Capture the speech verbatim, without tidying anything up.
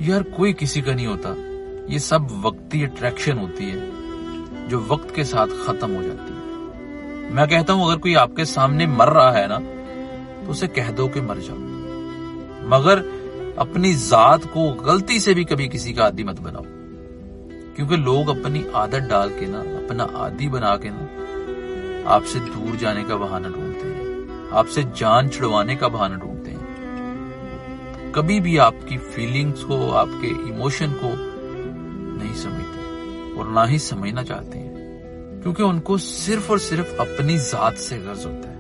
यार कोई किसी का नहीं होता, ये सब वक्ती अट्रैक्शन होती है जो वक्त के साथ खत्म हो जाती है। मैं कहता हूं अगर कोई आपके सामने मर रहा है ना तो उसे कह दो कि मर जाओ, मगर अपनी जात को गलती से भी कभी किसी का आदी मत बनाओ, क्योंकि लोग अपनी आदत डाल के ना, अपना आदी बना के ना आपसे दूर जाने का बहाना ढूंढते हैं, आपसे जान छुड़वाने का बहाना ढूंढते हैं। कभी भी आपकी फीलिंग्स को, आपके इमोशन को नहीं समझते और ना ही समझना चाहते हैं, क्योंकि उनको सिर्फ और सिर्फ अपनी जात से गर्ज होता है।